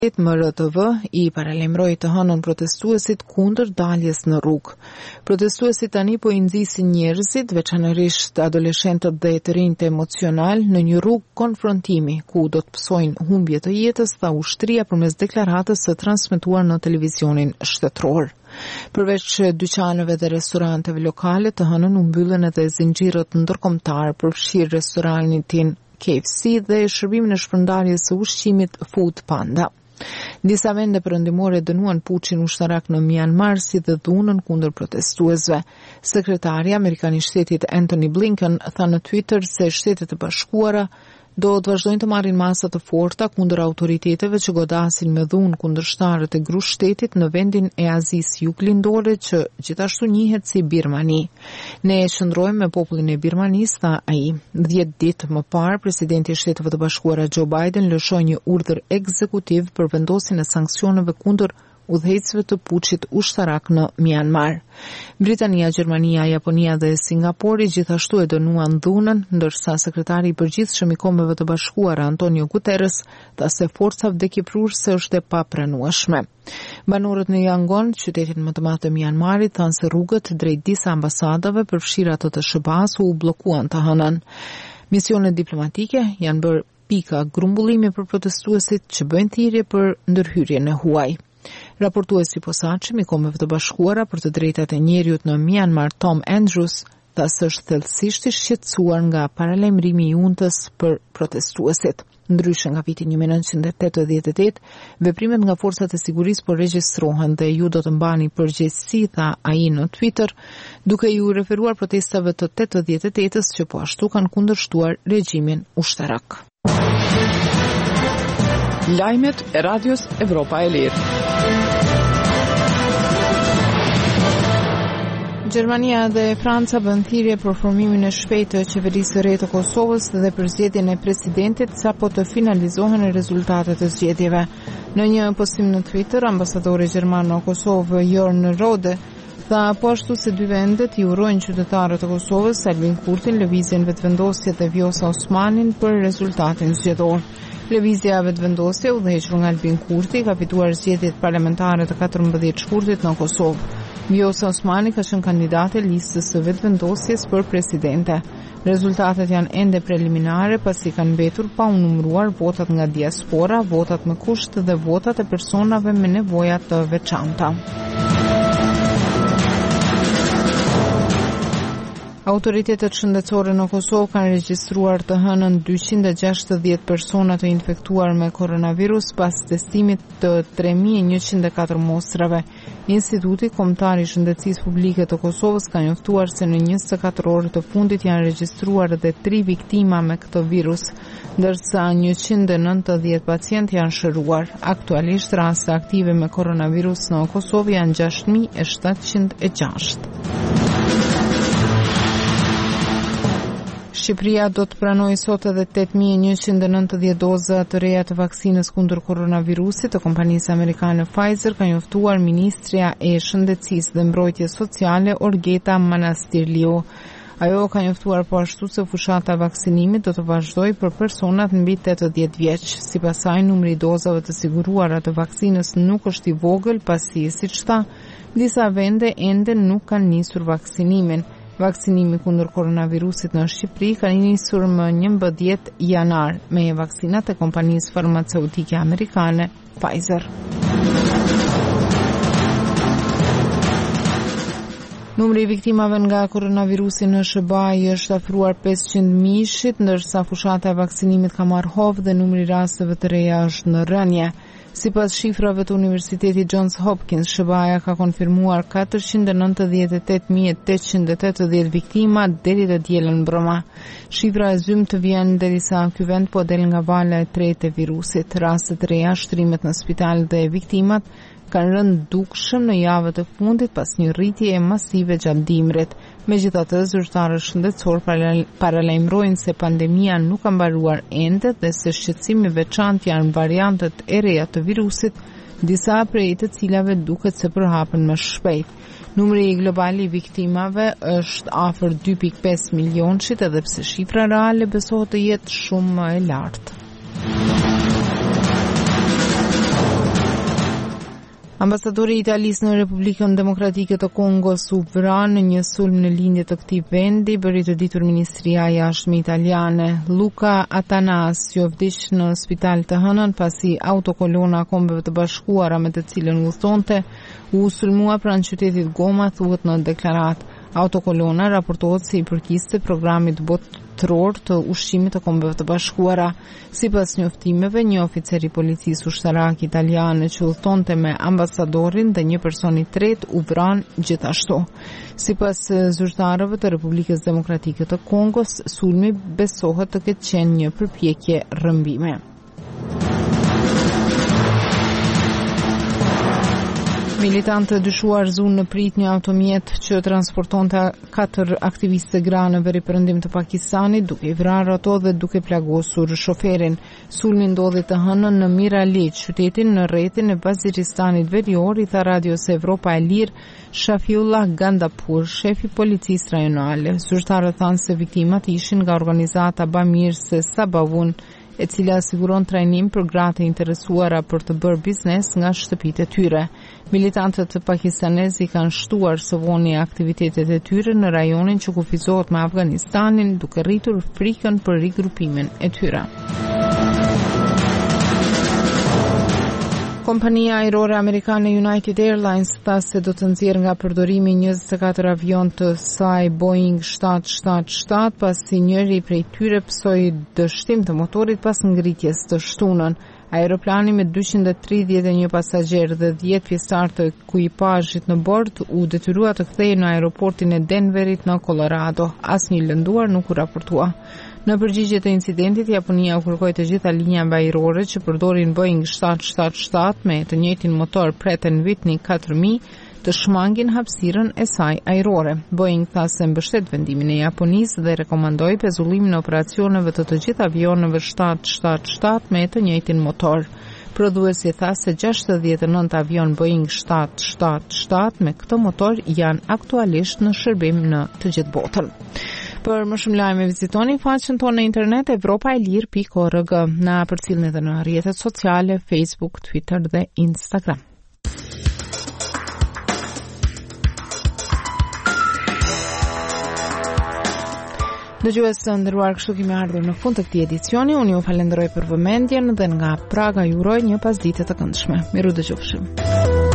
MRTV I paralajmëroi të hënën protestuesit kundër daljes në rrugë. Protestuesit tani po I nxisin njerëzit, veçanërisht adoleshentët dhe të rinjtë emocional, në një rrugë konfrontimi, ku do të pësojnë humbje të jetës, tha ushtria përmes deklaratës së transmetuar në televizionin shtetëror. Përveç dyqaneve dhe restoranteve lokale, të hënën u mbyllën edhe zinxhirët ndërkombëtar, përfshirë restoranin KFC dhe shërbimin e shpërndarjes së ushqimit Food Panda. Disa vende perëndimore dënuan puçin ushtarak në Myanmar si dhe dhunën kundër protestuesve. Sekretari Amerikan I Shtetit Antony Blinken tha në Twitter se Shtetet e Bashkuara do të vazhdojnë të marrin masa të forta kundër autoriteteve që godasin me dhunë kundërshtarët e grush shtetit në vendin e Azisë Juglindore që gjithashtu njihet si Birmani. Ne qëndrojmë me popullin e Birmanisë, tha ai. 10 ditë më parë, presidenti I Shteteve të Bashkuara Joe Biden lëshoi një urdhër ekzekutiv për vendosjen e sanksioneve kundër udhëheqësve të puçit ushtarak në Myanmar. Britania, Gjermania, Japonia dhe Singapori gjithashtu e dënuan dhunën, ndërsa sekretari I përgjithshëm I Kombeve të Bashkuara Antonio Guterres tha se forca vdekjeprurëse është e papranueshme. Banorët në Yangon, qytetin më të madh të Myanmarit, thanë se rrugët drejt disa ambasadave përfshirë ato të SBA-s u bllokuan të hënën. Misionet diplomatike janë bërë pika grumbullimi për protestuesit që bëjnë thirrje për ndërhyrjen e huaj. Raportuesi I posaçëm I Kombeve të Bashkuara për të drejtat e njerëzit në Myanmar, Tom Andrews, tha se është thellësisht I shqetësuar nga paralajmërimi I UNTës për protestuesit. Ndryshe nga viti 1988, veprimet nga forcat e sigurisë po regjistrohen dhe ju do të mbani përgjegjësi, tha ai në Twitter, duke ju referuar protestave të 88-s që po ashtu kanë kundërshtuar regjimin ushtarak. Lajmet e Radios Evropa e Lirë. Gjermania dhe Franca bën thirrje për formimin e shpejtë të qeverisë së re të Kosovës dhe për zgjedhjen e presidentit sapo të finalizohen rezultatet e zgjedhjeve. Në një postim në Twitter, ambasadori gjerman në Kosovë, Jörn Rode, tha po ashtu se dy vendet I urojnë qytetarët e Kosovës, Albin Kurtin, lëvizjen vetëvendosje dhe Vjosa Osmanin për rezultatin zgjedhor. Lëvizja vetëvendosje udhëhequr nga Albin Kurti ka fituar zgjedhjet parlamentare të 14 shkurtit në Kosovë. Vjosa Osmani ka qenë kandidate listës së vetëvendosjes për presidente. Rezultatet janë ende preliminare pasi kanë mbetur pa u numëruar votat nga diaspora, votat me kusht dhe votat e personave me nevoja të veçanta. Autoritetet shëndetësore në Kosovë kanë regjistruar të hënën 260 persona të infektuar me koronavirus pas testimit të 3104 mostrave. Instituti Kombëtar I Shëndetësisë Publike të Kosovës ka njoftuar se në 24 orë të fundit janë regjistruar edhe 3 viktima me këtë virus, ndërsa 190 pacientë janë shëruar. Aktualisht raste aktive me koronavirus në Kosovë janë 6706. Shqipëria do të pranojë sot edhe 8190 doza të reja të vaksinës kundër koronavirusit të kompanisë amerikane Pfizer, ka njoftuar Ministria e Shëndetësisë dhe Mbrojtjes Sociale Orgeta Manastirliu. Ajo ka njoftuar po ashtu se fushata e vaksinimit do të vazhdojë për personat mbi 80 vjeç. Sipas saj, numri I dozave të siguruara të vaksinës nuk është I vogël pasi, siç tha, disa vende ende nuk kanë nisur vaksinimin. Vaksinimi kundër koronavirusit në Shqipëri ka nisur më 11 janar me vaksinat e kompanisë farmaceutike amerikane Pfizer. Numri I viktimave nga koronavirusi në SBA është afruar 500.000-shit, ndërsa fushata e vaksinimit ka marrë hovë dhe numri I rasteve të reja është në rënje. Sipas shifrave të Universitetit Johns Hopkins, SBA ka konfirmuar 498.880 viktima deri të dielën mbrëma. Shifra e zymt vjen derisa ky vend po del nga vala e tretë e virusit. Rastet të reja, shtrimet në spital dhe viktimat kanë rënë dukshëm në javët e fundit pas një rritje masive gjatë dimrit. Megjithatë, zyrtarët shëndetësor paralajmërojnë se pandemia nuk ka mbaruar ende dhe se shqetësimi I veçantë janë variantet e reja të virusit, disa prej të cilave duket se përhapen më shpejt. Numri global I viktimave është afër 2.5 milionshit, edhe pse shifra reale besohet të jetë shumë më e lartë. Ambasadori i Italisë në Republikën Demokratike të Kongos u vranë në një sulm në lindje të këtij vendi, bëri të ditur Ministria e Jashtme italiane. Luca Atanasio vdiq në spital të hënën pasi autokolona e Kombeve të Bashkuara me të cilën udhëtonte u sulmua pranë qytetit Goma, thuhet në deklaratë. Autokolona raportohet se i përkiste programit botëror të ushqimit të Kombeve të Bashkuara. Sipas njoftimeve, një oficer i policisë ushtarake italiane që udhëtonte me ambasadorin dhe një person i tretë u vran gjithashtu. Sipas zyrtarëve të Republikës Demokratike të Kongos, sulmi besohet të ketë qenë një përpjekje rrëmbime. Militantë dyshuar zunë në prit një automjet që transportonte 4 aktivistë gra në veriperëndim të Pakistanit, duke i vrarë ato dhe duke plagosur shoferin. Sulmi ndodhi të hënën në Miraliç, qytetin në rrethin e Vaziristanit Verior, i tha Radios Evropa e Lirë Shafiullah Gandapur, shefi policisë rajonale. Zyrtarët thanë se viktimat ishin nga organizata bamirëse Sabavun, e cila siguron trajnim për gratë interesuara për të bërë biznes nga shtëpitë e tyre. Militantët pakistanezi kanë shtuar së voni aktivitetet e tyre në rajonin që kufizohet me Afganistanin, duke rritur frikën për rigrupimin e tyre. Kompania ajrore amerikane United Airlines tha se do të nxjerrë nga përdorimi 24 avion të saj Boeing 777 pasi njëri prej tyre psoi dështim të motorit pas ngritjes të shtunën. Aeroplani me 231 pasagjerë dhe 10 pjesëtar të ekuipazhit në bord u detyrua të kthehej në aeroportin e Denverit në Colorado. Asnjë lënduar nuk u raportua. Në përgjigje të incidentit, Japonia u kërkoi të gjitha linjave ajrore që përdorin Boeing 777 me të njëjtin motor Pratt & Whitney 4000 të shmangin hapësirën e saj ajrore. Boeing tha se mbështet vendimin e Japonisë dhe rekomandoi pezullimin e operacioneve të gjitha avionëve 777 me të njëjtin motor. Prodhuesi tha se 69 avion Boeing 777 me këtë motor janë aktualisht në shërbim në të gjithë botën. Për më shumë lajme vizitoni faqen tonë në internet evropaelir.org, na përcjellni edhe në rrjetet sociale Facebook, Twitter dhe Instagram. Dëgjues të nderuar, kështu kemi ardhur në fund të këtij edicioni. Unë ju falenderoj për vëmendjen dhe nga Praga ju uroj një pasditë të këndshme. Miru dëgjofshim.